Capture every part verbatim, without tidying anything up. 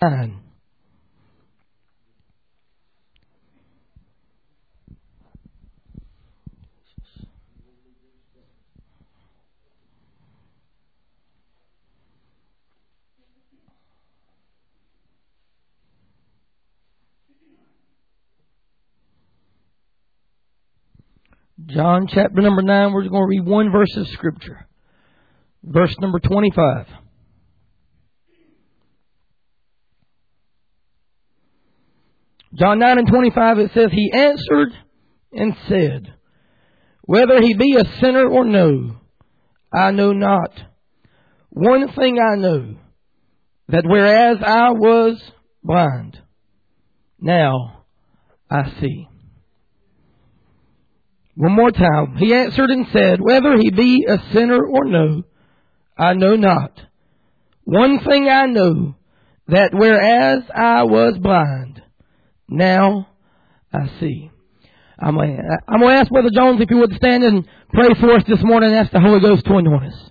nine. John chapter number nine, we're going to read one verse of Scripture. Verse number twenty-five. John nine and twenty-five, it says, He answered and said, Whether he be a sinner or no, I know not. One thing I know, that whereas I was blind, now I see. One more time. He answered and said, Whether he be a sinner or no, I know not. One thing I know, that whereas I was blind, now I see. I'm going to ask Brother Jones if he would stand and pray for us this morning and ask the Holy Ghost to anoint us.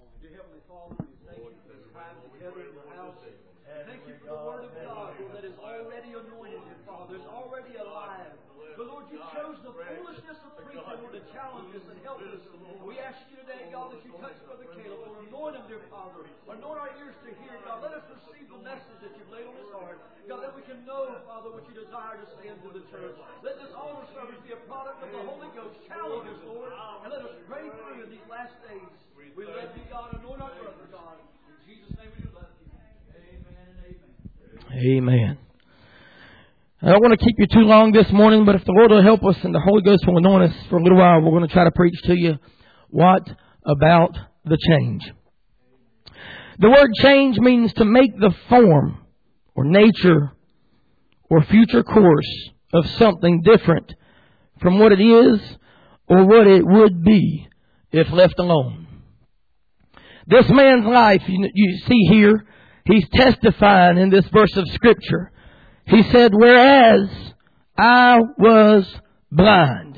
Let this altar service be a product of the Holy Ghost. Challenge us, Lord, and let us pray through in these last days. We love you, God, anoint our brother, God. In Jesus' name we do love you. Amen and amen. Amen. I don't want to keep you too long this morning, but if the Lord will help us and the Holy Ghost will anoint us for a little while, we're going to try to preach to you. What about the change? The word change means to make the form or nature or future course of something different from what it is or what it would be if left alone. This man's life, you, you see here, he's testifying in this verse of Scripture. He said, whereas I was blind.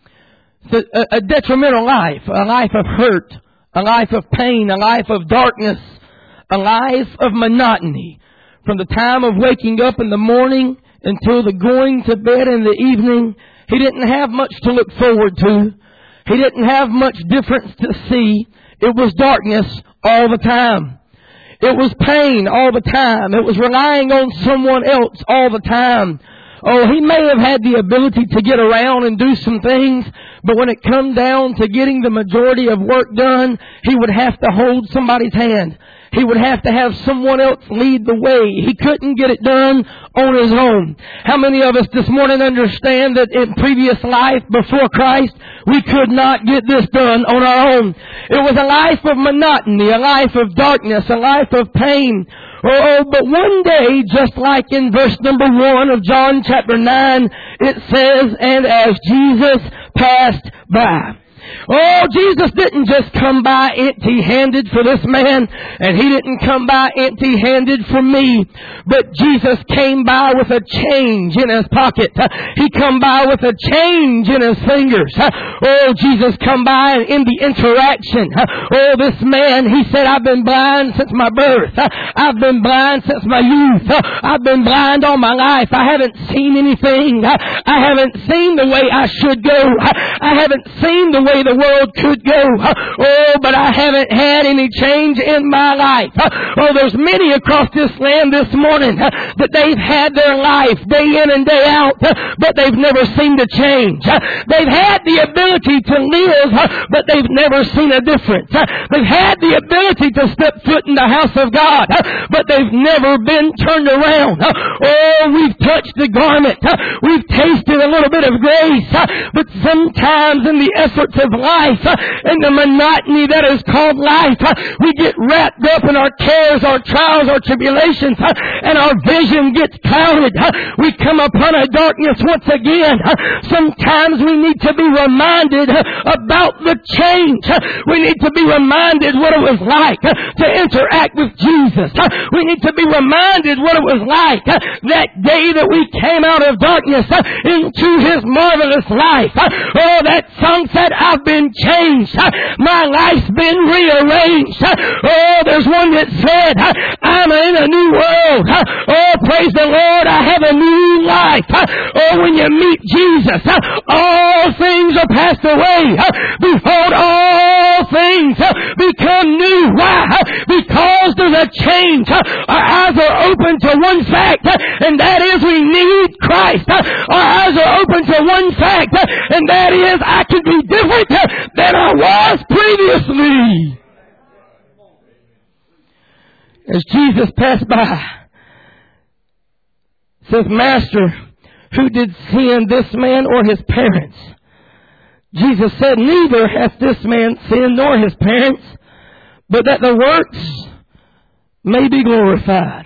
So a, a detrimental life, a life of hurt, a life of pain, a life of darkness, a life of monotony. From the time of waking up in the morning until the going to bed in the evening, he didn't have much to look forward to. He didn't have much difference to see. It was darkness all the time. It was pain all the time. It was relying on someone else all the time. Oh, he may have had the ability to get around and do some things, but when it come down to getting the majority of work done, he would have to hold somebody's hand. He would have to have someone else lead the way. He couldn't get it done on his own. How many of us this morning understand that in previous life before Christ, we could not get this done on our own? It was a life of monotony, a life of darkness, a life of pain. Oh, but one day, just like in verse number one of John chapter nine, it says, and as Jesus passed by. Oh, Jesus didn't just come by empty-handed for this man, and He didn't come by empty-handed for me, but Jesus came by with a change in His pocket. He come by with a change in His fingers. Oh, Jesus come by in the interaction. Oh, this man, he said, I've been blind since my birth. I've been blind since my youth. I've been blind all my life. I haven't seen anything. I haven't seen the way I should go. I haven't seen the way the world could go. Oh, but I haven't had any change in my life. Oh, there's many across this land this morning that they've had their life day in and day out, but they've never seen the change. They've had the ability to live, but they've never seen a difference. They've had the ability to step foot in the house of God, but they've never been turned around. Oh, we've touched the garment. We've tasted a little bit of grace, but sometimes in the efforts of life and the monotony that is called life, we get wrapped up in our cares, our trials, our tribulations, and our vision gets clouded. We come upon a darkness once again. Sometimes we need to be reminded about the change. We need to be reminded what it was like to interact with Jesus. We need to be reminded what it was like that day that we came out of darkness into His marvelous life. Oh, that song said, I I've been changed. My life's been rearranged. Oh, there's one that said, I'm in a new world. Oh, praise the Lord, I have a new life. Oh, when you meet Jesus, all things are passed away. Behold, all things become new. Why? Because there's a change. Our eyes are open to one fact, and that is we need Christ. Our eyes are open to one fact, and that is I can be different than I was previously. As Jesus passed by, says, Master, who did sin, this man or his parents? Jesus said, neither hath this man sinned nor his parents, but that the works may be glorified.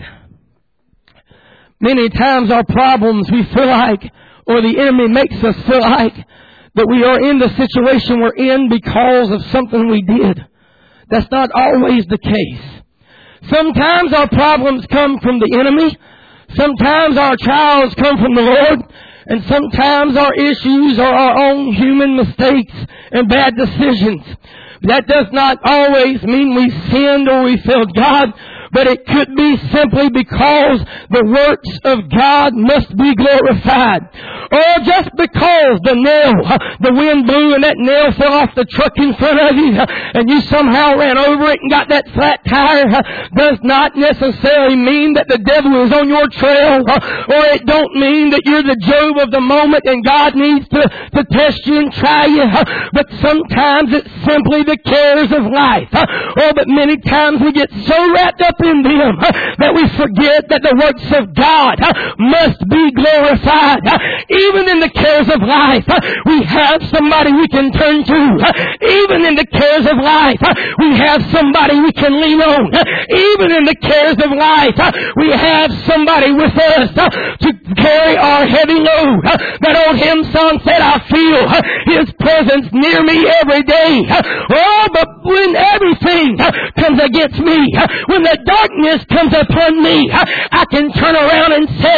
Many times our problems we feel like, or the enemy makes us feel like, that we are in the situation we're in because of something we did. That's not always the case. Sometimes our problems come from the enemy. Sometimes our trials come from the Lord. And sometimes our issues are our own human mistakes and bad decisions. That does not always mean we sinned or we failed God, but it could be simply because the works of God must be glorified. Or just because the nail, the wind blew and that nail fell off the truck in front of you and you somehow ran over it and got that flat tire does not necessarily mean that the devil is on your trail, or it don't mean that you're the Job of the moment and God needs to, to test you and try you. But sometimes it's simply the cares of life. Oh, but many times we get so wrapped up in them that we forget that the works of God must be glorified. Even in the cares of life, we have somebody we can turn to. Even in the cares of life, we have somebody we can lean on. Even in the cares of life, we have somebody with us to carry our heavy load. That old hymn song said, I feel His presence near me every day. Oh, but when everything comes against me, when the darkness comes upon me, I can turn around and say,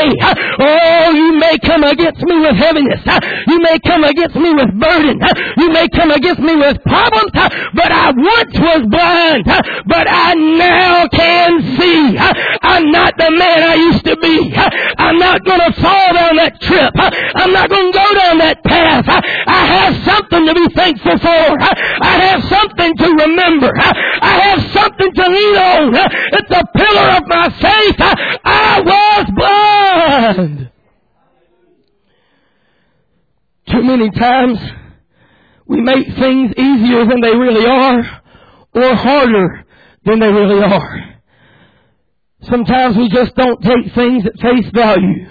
oh, you may come against me with heaviness. You may come against me with burden. You may come against me with problems, but I once was blind, but I now can see. I'm not the man I used to be. I'm not going to fall down that trip. I'm not going to go down that path. I have something to be thankful for. I have something to remember. I have something to lean on. It's a pillar of my faith. I was blind. Too many times we make things easier than they really are, or harder than they really are. Sometimes we just don't take things at face value.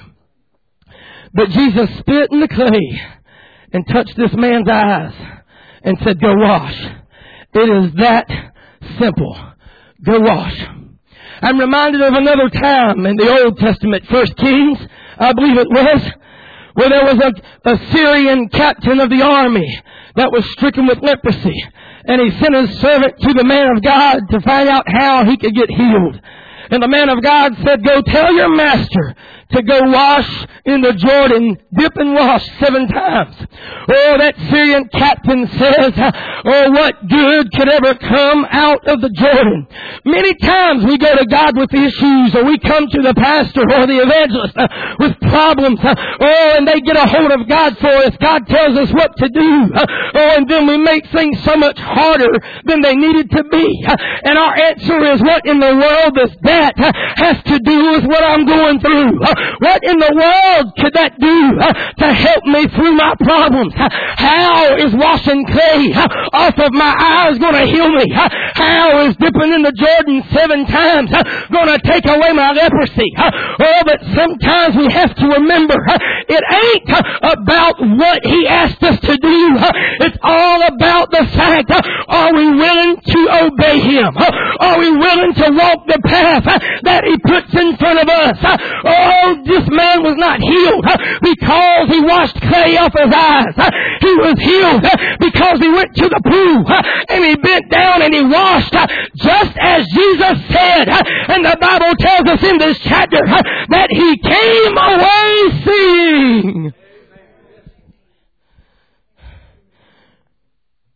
But Jesus spit in the clay and touched this man's eyes and said, go wash. It is that simple. Go wash. I'm reminded of another time in the Old Testament, First Kings, I believe it was, where there was a, a Syrian captain of the army that was stricken with leprosy. And he sent his servant to the man of God to find out how he could get healed. And the man of God said, go tell your master to go wash in the Jordan, dip and wash seven times. Oh, that Syrian captain says, oh, what good could ever come out of the Jordan? Many times we go to God with issues, or we come to the pastor or the evangelist uh, with problems. Uh, oh, and they get a hold of God for us. God tells us what to do. Uh, oh, and then we make things so much harder than they needed to be. Uh, and our answer is, what in the world does that uh, has to do with what I'm going through? Uh, What in the world could that do uh, to help me through my problems? Uh, how is washing clay uh, off of my eyes going to heal me? Uh, how is dipping in the Jordan seven times uh, going to take away my leprosy? Uh, oh, but sometimes we have to remember uh, it ain't uh, about what He asked us to do. Uh, it's all about the fact, uh, are we willing to obey Him? Uh, are we willing to walk the path uh, that He puts in front of us? Uh, oh, this man was not healed because he washed clay off his eyes. He was healed because he went to the pool and he bent down and he washed, just as Jesus said. And the Bible tells us in this chapter that he came away seeing.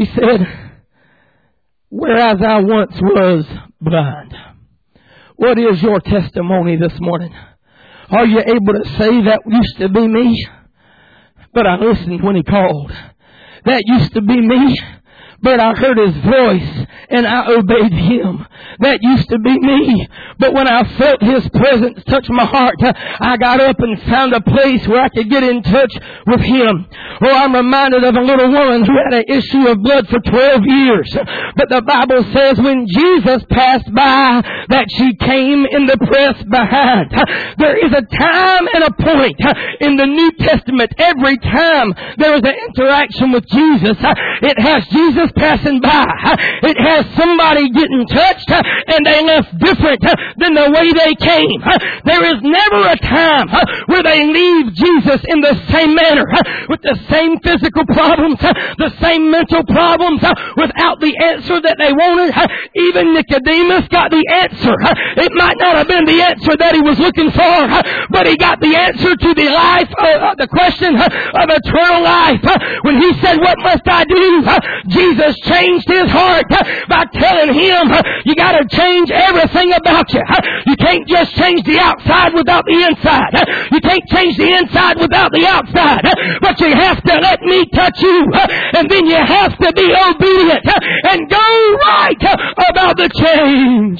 He said, whereas I once was blind. What is your testimony this morning? Are you able to say that used to be me, but I listened when He called? That used to be me, but I heard His voice and I obeyed Him. That used to be me, but when I felt His presence touch my heart, I got up and found a place where I could get in touch with Him. Oh, I'm reminded of a little woman who had an issue of blood for twelve years. But the Bible says when Jesus passed by, that she came in the press behind. There is a time and a point in the New Testament. Every time there is an interaction with Jesus, it has Jesus passing by. It has somebody getting touched, and they left different than the way they came. There is never a time where they leave Jesus in the same manner, with the same physical problems, the same mental problems, without the answer that they wanted. Even Nicodemus got the answer. It might not have been the answer that he was looking for, but he got the answer to the life, uh, the question of eternal life. When he said, what must I do? Jesus changed his heart by telling him, you got to change everything about you. You can't just change the outside without the inside. You can't change the inside without the outside. But you have to let me touch you. And then you have to be obedient and go right about the change.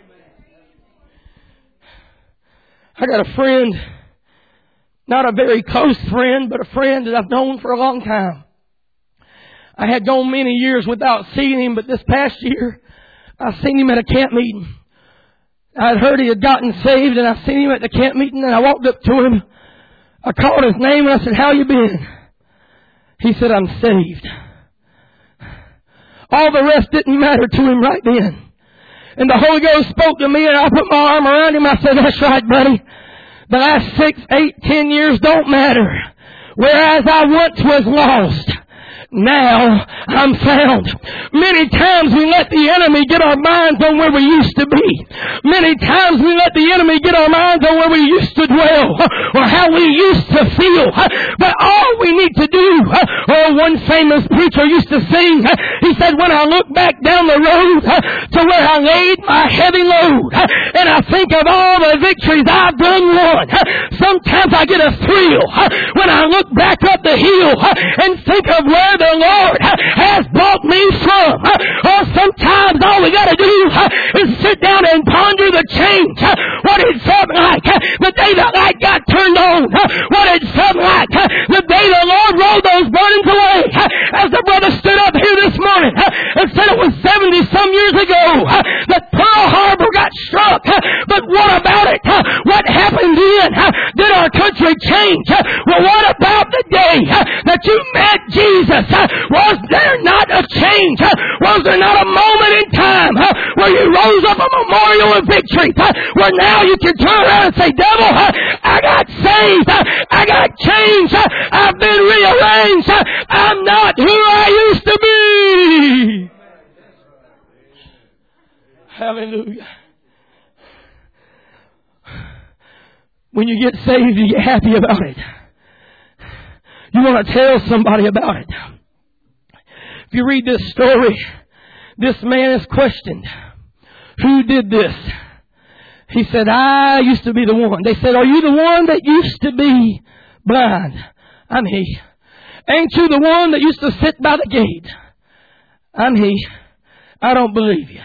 I got a friend, not a very close friend, but a friend that I've known for a long time. I had gone many years without seeing him, but this past year, I seen him at a camp meeting. I had heard he had gotten saved, and I seen him at the camp meeting, and I walked up to him. I called his name, and I said, how you been? He said, I'm saved. All the rest didn't matter to him right then. And the Holy Ghost spoke to me, and I put my arm around him. I said, that's right, buddy. The last six, eight, ten years don't matter. Whereas I once was lost, now I'm found. Many times we let the enemy get our minds on where we used to be. Many times we let the enemy get our minds on where we used to dwell or how we used to feel. But all we need to do, oh, one famous preacher used to sing, he said, when I look back down the road to where I laid my heavy load and I think of all the victories I've done won, sometimes I get a thrill when I look back up the hill and think of where the Lord has brought me from. Or sometimes all we got to do is sit down and ponder the change. What it felt like the day the light got turned on. What it felt like the day the Lord rolled those burdens away. As the brother stood up here this morning and said it was seventy some years ago that Pearl Harbor got struck. But what about it? What happened then? Did our country change? Well, what about the day that you met Jesus? Was there not a change? Was there not a moment in time where you rose up a memorial of victory? Where now you can turn around and say, devil, I got saved. I got changed. I've been rearranged. I'm not who I used to be. Hallelujah. When you get saved, you get happy about it. You want to tell somebody about it. If you read this story, this man is questioned. Who did this? He said, I used to be the one. They said, are you the one that used to be blind? I'm he. Ain't you the one that used to sit by the gate? I'm he. I don't believe you.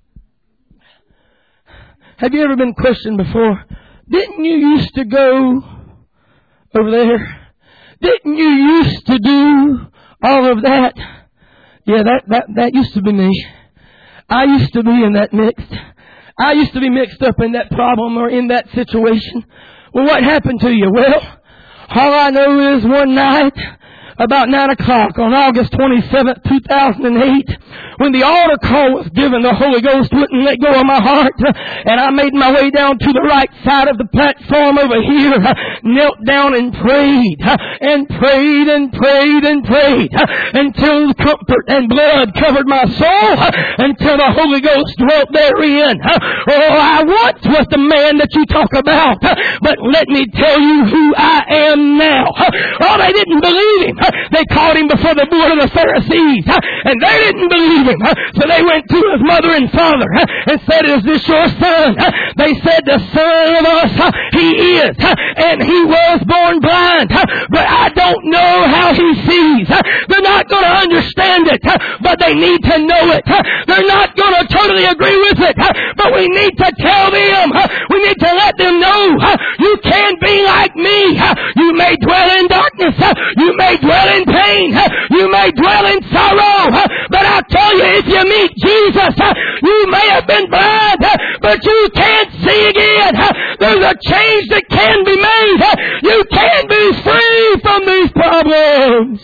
Have you ever been questioned before? Didn't you used to go over there? Didn't you used to do all of that? Yeah, that, that, that used to be me. I used to be in that mixed. I used to be mixed up in that problem or in that situation. Well, what happened to you? Well, all I know is one night, about nine o'clock on August twenty-seventh, two thousand eight, when the altar call was given, the Holy Ghost wouldn't let go of my heart, and I made my way down to the right side of the platform over here, knelt down and prayed, and prayed and prayed and prayed, until comfort and blood covered my soul, until the Holy Ghost dwelt therein. Oh, I once was the man that you talk about, but let me tell you who I am now. Oh, they didn't believe him. They called him before the board of the Pharisees, and they didn't believe him. So they went to his mother and father and said, "Is this your son?" They said, "The son of us, he is, and he was born blind, but I don't know how he sees." They're not going to understand it, but they need to know it. They're not going to totally agree with it, but we need to tell them. We need to let them know, you can be like me. You may dwell in darkness. You may dwell in pain. You may dwell in sorrow. But I'll tell you, if you meet Jesus, you may have been blind, but you can't see again. There's a change that can be made. You can be free from these problems.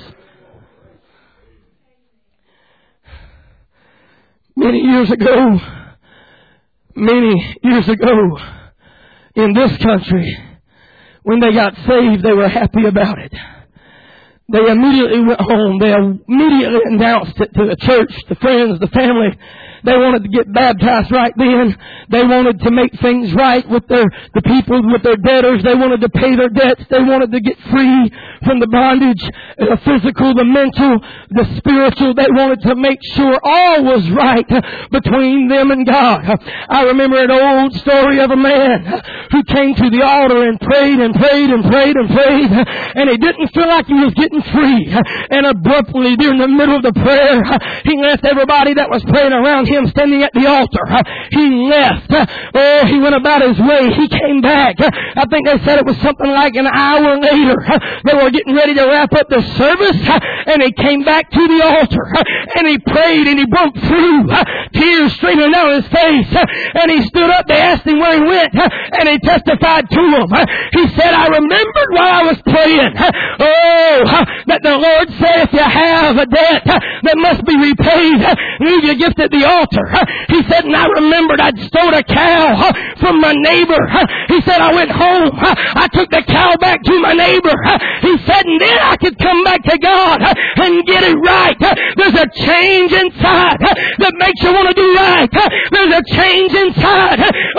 Many years ago, many years ago, in this country, when they got saved, they were happy about it. They immediately went home. They immediately announced it to the church, the friends, the family. They wanted to get baptized right then. They wanted to make things right with their the people, with their debtors. They wanted to pay their debts. They wanted to get free from the bondage, the physical, the mental, the spiritual. They wanted to make sure all was right between them and God. I remember an old story of a man who came to the altar and prayed and prayed and prayed and prayed, and he didn't feel like he was getting free. And abruptly, during the middle of the prayer, he left everybody that was praying around him standing at the altar. He left. Oh, he went about his way. He came back. I think they said it was something like an hour later. They were getting ready to wrap up the service, and he came back to the altar, and he prayed, and he broke through, tears streaming down his face, and he stood up. They asked him where he went, and he testified to them. He said, "I remembered while I was praying, oh, that the Lord said, if you have a debt that must be repaid, leave your gift at the altar." He said, "And I remembered I'd stole a cow from my neighbor." He said, "I went home. I took the cow back to my neighbor." He said, "And then I could come back to God and get it right." There's a change inside that makes you want to do right. There's a change inside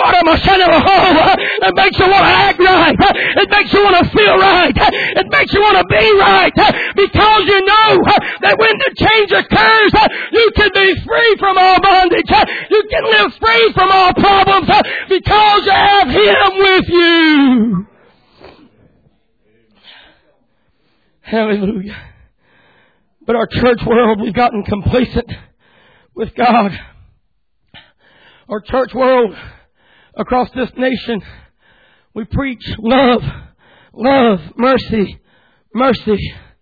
that makes you want to act right. It makes you want to feel right. It makes you want to be right, because you know that when the change occurs, you can be free from all bondage. You can live free from all problems because you have Him with you. Hallelujah. But our church world, we've gotten complacent with God. Our church world across this nation, we preach love, love, mercy, mercy.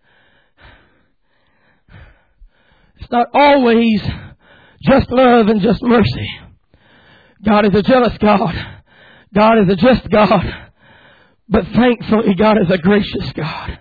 It's not always just love and just mercy. God is a jealous God. God is a just God. But thankfully, God is a gracious God.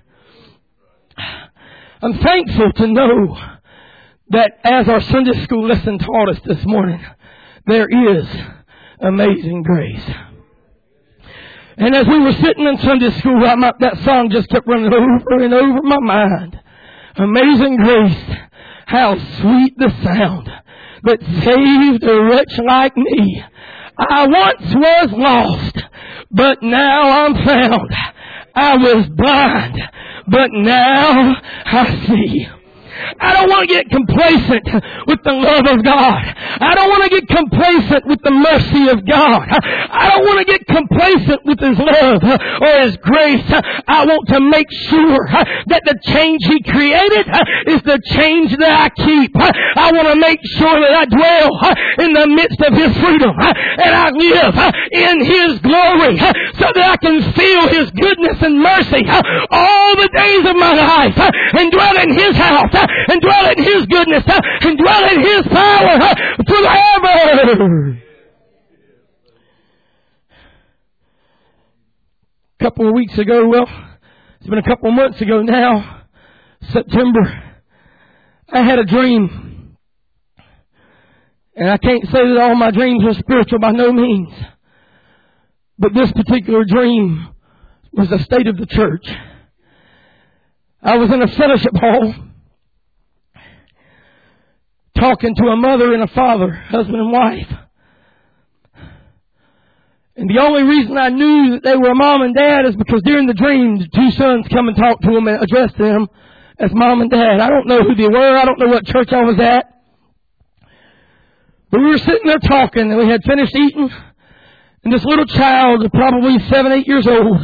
I'm thankful to know that as our Sunday school lesson taught us this morning, there is amazing grace. And as we were sitting in Sunday school, that song just kept running over and over my mind. Amazing grace, how sweet the sound that saved a wretch like me. I once was lost, but now I'm found. I was blind, but now I see. I don't want to get complacent with the love of God. I don't want to get complacent with the mercy of God. I don't want to get complacent with His love or His grace. I want to make sure that the change He created is the change that I keep. I want to make sure that I dwell in the midst of His freedom and I live in His glory so that I can feel His goodness and mercy all the days of my life and dwell in His house and dwell in His goodness and dwell in His power forever. A couple of weeks ago, well, it's been a couple of months ago now, September, I had a dream. And I can't say that all my dreams are spiritual by no means. But this particular dream was the state of the church. I was in a fellowship hall talking to a mother and a father, husband and wife. And the only reason I knew that they were a mom and dad is because during the dream, the two sons come and talk to them and address them as Mom and Dad. I don't know who they were. I don't know what church I was at. But we were sitting there talking, and we had finished eating. And this little child, probably seven, eight years old,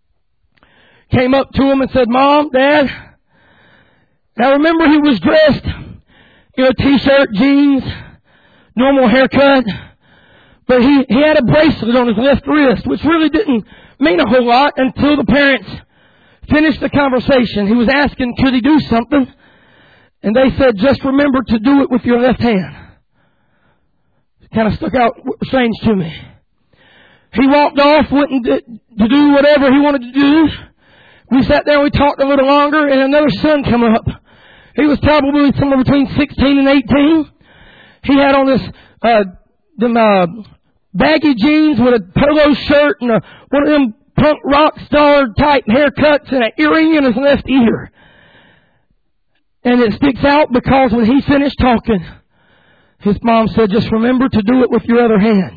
came up to him and said, Mom, Dad. Now remember, he was dressed, you know, t-shirt, jeans, normal haircut. But he, he had a bracelet on his left wrist, which really didn't mean a whole lot until the parents finished the conversation. He was asking, could he do something? And they said, just remember to do it with your left hand. It kind of stuck out strange to me. He walked off, went and did, to do whatever he wanted to do. We sat there and we talked a little longer, and another son came up. He was probably somewhere between sixteen and eighteen. He had on this, uh, them, uh, baggy jeans with a polo shirt and a, one of them punk rock star type haircuts and an earring in his left ear. And it sticks out because when he finished talking, his mom said, just remember to do it with your other hand.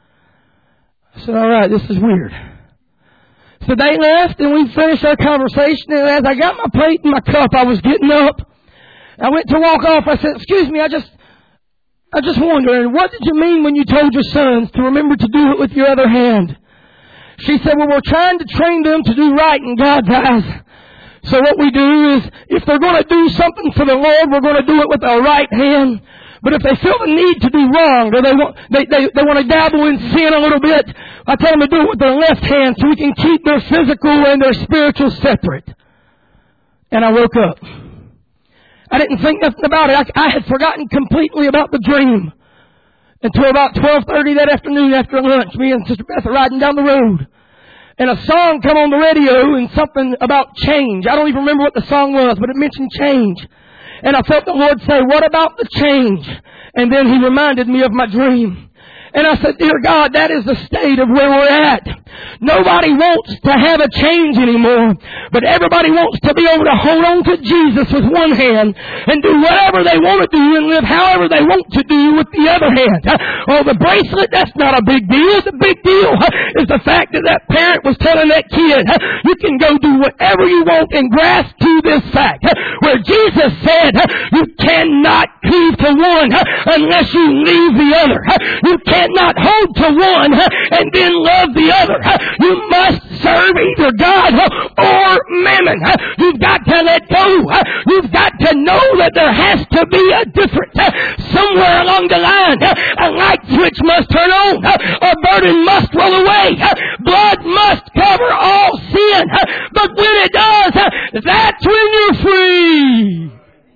I said, all right, this is weird. So they left and we finished our conversation, and as I got my plate and my cup, I was getting up. I went to walk off. I said, excuse me, I just, I just wondered, what did you mean when you told your sons to remember to do it with your other hand? She said, well, we're trying to train them to do right in God's eyes. So what we do is, if they're going to do something for the Lord, we're going to do it with our right hand. But if they feel the need to do wrong, or they want, they, they, they want to dabble in sin a little bit, I tell them to do it with their left hand so we can keep their physical and their spiritual separate. And I woke up. I didn't think nothing about it. I, I had forgotten completely about the dream until about twelve thirty that afternoon after lunch. Me and Sister Beth are riding down the road. And a song come on the radio and something about change. I don't even remember what the song was, but it mentioned change. And I felt the Lord say, what about the change? And then He reminded me of my dream. And I said, dear God, that is the state of where we're at. Nobody wants to have a change anymore, but everybody wants to be able to hold on to Jesus with one hand and do whatever they want to do and live however they want to do with the other hand. Oh, the bracelet, that's not a big deal. The big deal is the fact that that parent was telling that kid, you can go do whatever you want and grasp to this fact. Where Jesus said, you cannot cleave to one unless you leave the other. You cannot hold to one and then love the other. You must serve either God or mammon. You've got to let go. You've got to know that there has to be a difference. Somewhere along the line, a light switch must turn on. A burden must roll away. Blood must cover all sin. But when it does, that's when you're free.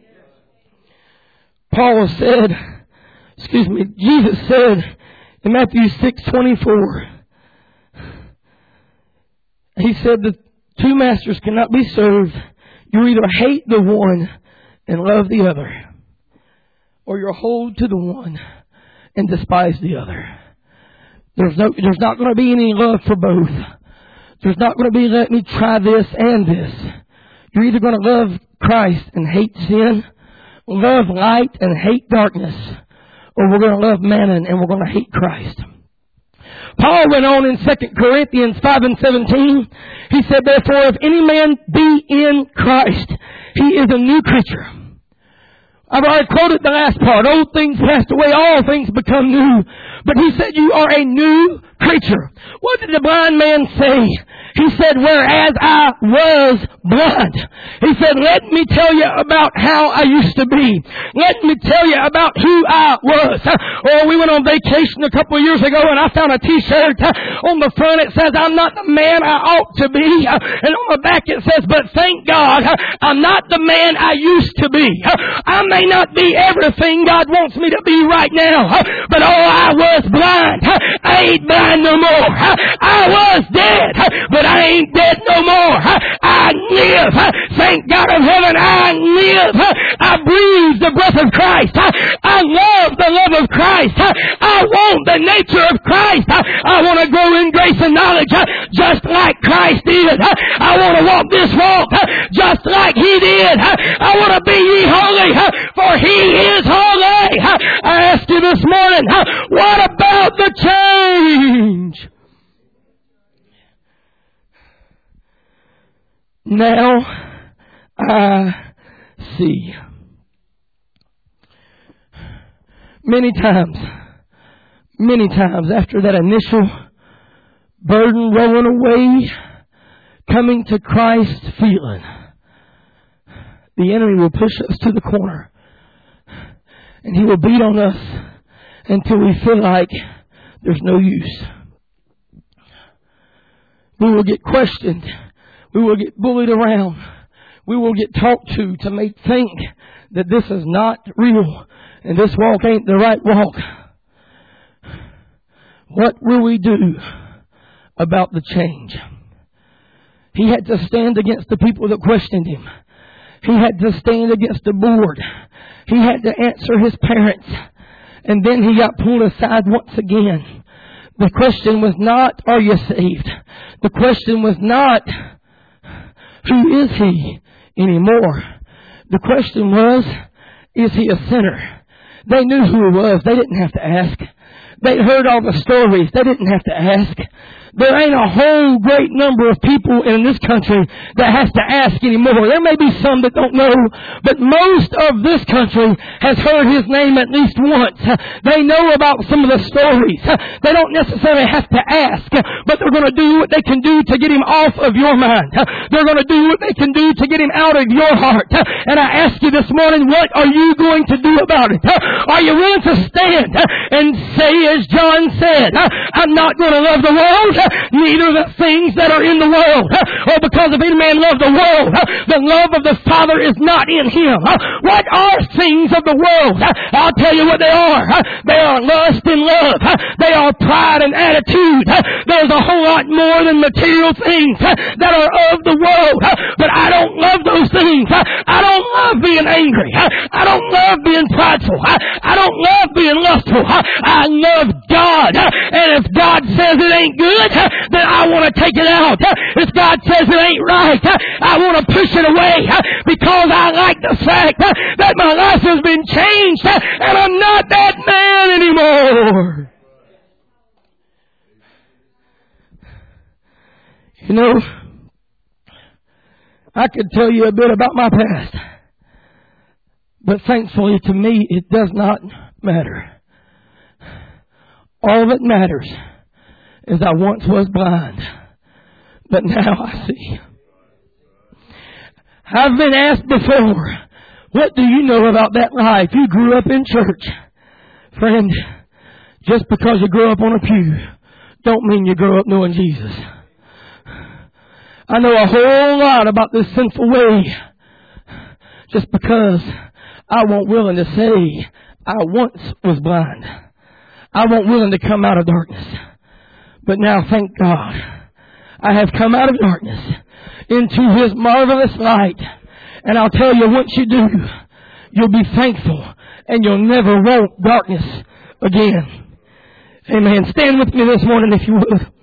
Paul said, excuse me, Jesus said in Matthew six twenty-four, He said that two masters cannot be served. You either hate the one and love the other, or you hold to the one and despise the other. There's no, there's not going to be any love for both. There's not going to be, let me try this and this. You're either going to love Christ and hate sin, love light and hate darkness, or we're going to love mammon and we're going to hate Christ. Paul went on in Second Corinthians five and seventeen. He said, therefore, if any man be in Christ, he is a new creature. I've already quoted the last part. Old things passed away, all things become new. But he said, you are a new creature. What did the blind man say? He said, whereas I was blind. He said, let me tell you about how I used to be. Let me tell you about who I was. Oh, we went on vacation a couple of years ago and I found a t-shirt. On the front it says, I'm not the man I ought to be. And on the back it says, but thank God, I'm not the man I used to be. I may not be everything God wants me to be right now. But oh, I was blind. I ain't blind no more. I was dead. But I ain't dead no more. I live. Thank God of heaven, I live. I breathe the breath of Christ. I love the love of Christ. I want the nature of Christ. I want to grow in grace and knowledge just like Christ did. I want to walk this walk just like He did. I want to be ye holy, for He is holy. I ask you this morning, what about the change? Now I see. Many times, many times after that initial burden rolling away, coming to Christ feeling, the enemy will push us to the corner. And he will beat on us until we feel like there's no use. We will get questioned. We will get bullied around. We will get talked to to make think that this is not real and this walk ain't the right walk. What will we do about the change? He had to stand against the people that questioned him. He had to stand against the board. He had to answer his parents. And then he got pulled aside once again. The question was not, are you saved? The question was not, who is he anymore? The question was, is he a sinner? They knew who he was. They didn't have to ask. They heard all the stories. They didn't have to ask. There ain't a whole great number of people in this country that has to ask anymore. There may be some that don't know, but most of this country has heard his name at least once. They know about some of the stories. They don't necessarily have to ask, but they're going to do what they can do to get him off of your mind. They're going to do what they can do to get him out of your heart. And I ask you this morning, what are you going to do about it? Are you willing to stand and say, as John said, I'm not going to love the world, neither the things that are in the world. Or because if any man love the world, the love of the Father is not in him. What are things of the world? I'll tell you what they are. They are lust and love. They are pride and attitude. There's a whole lot more than material things that are of the world. But I don't love those things. I don't love being angry. I don't love being prideful. I don't love being lustful. I love God. And if God says it ain't good, then I want to take it out. If God says it ain't right, I want to push it away because I like the fact that my life has been changed and I'm not that man anymore. You know, I could tell you a bit about my past, but thankfully to me it does not matter. All that matters is I once was blind, but now I see. I've been asked before, what do you know about that life? You grew up in church. Friend, just because you grew up on a pew, don't mean you grew up knowing Jesus. I know a whole lot about this sinful way, just because I wasn't willing to say I once was blind. I wasn't willing to come out of darkness. But now, thank God, I have come out of darkness into His marvelous light. And I'll tell you, once you do, you'll be thankful and you'll never want darkness again. Amen. Stand with me this morning if you would.